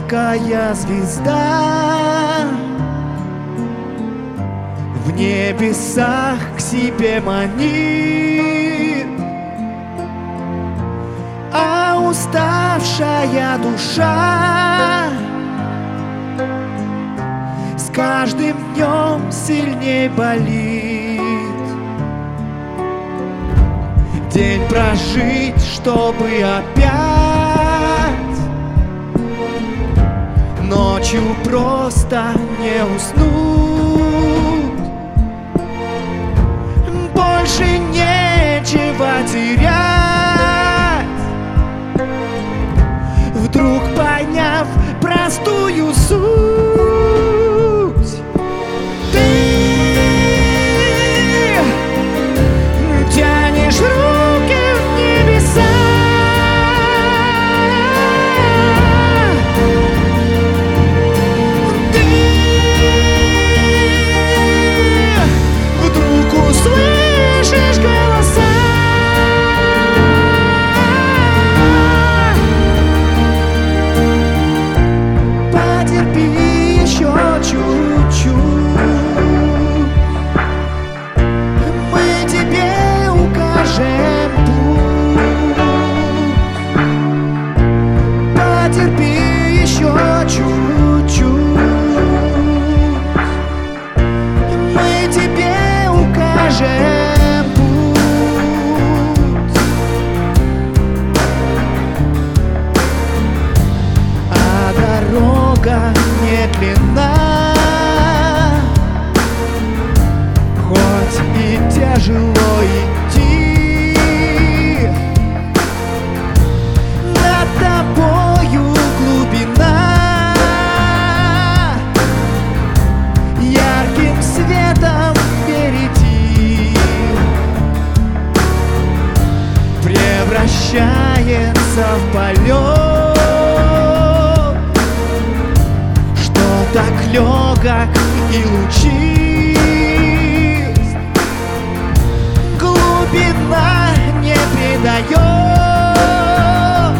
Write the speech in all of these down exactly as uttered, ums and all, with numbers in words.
яркая звезда в небесах к себе манит, а уставшая душа с каждым днем сильней болит. День прожить, чтобы опять ночью просто не уснуть. Больше нечего терять, вдруг поняв простую суть. Ты тянешь руки в небеса, ты вдруг услышишь голоса. Потерпи еще чуть-чуть, мы тебе укажем путь. Потерпи еще чуть-чуть, мы тебе укажем путь. А дорога не длинна, хоть и тяжело идти, над тобою глубина ярким светом впереди превращается в полет, что так легок и лучист. Глубина не предает,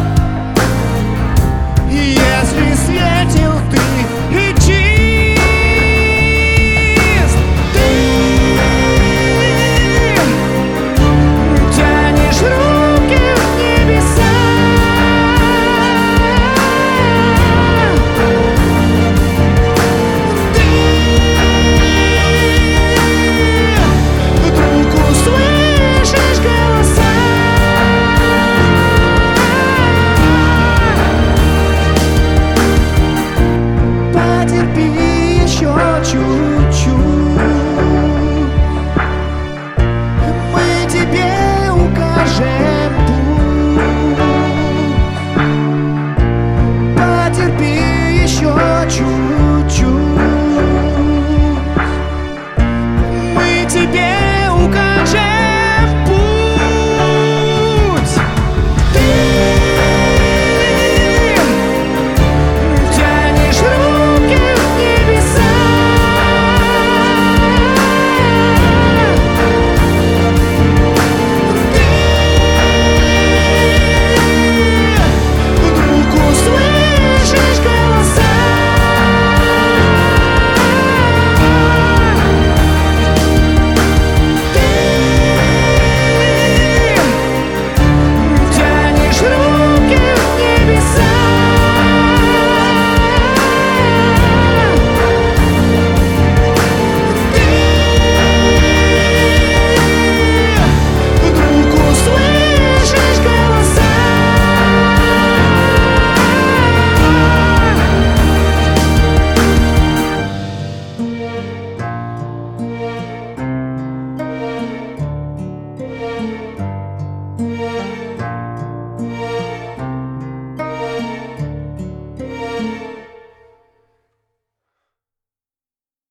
если светил ты и чист. Ты тянешь руки в небеса, ты вдруг услышишь голоса. Потерпи еще чуть-чуть, мы тебе укажем путь. Потерпи еще чуть-чуть.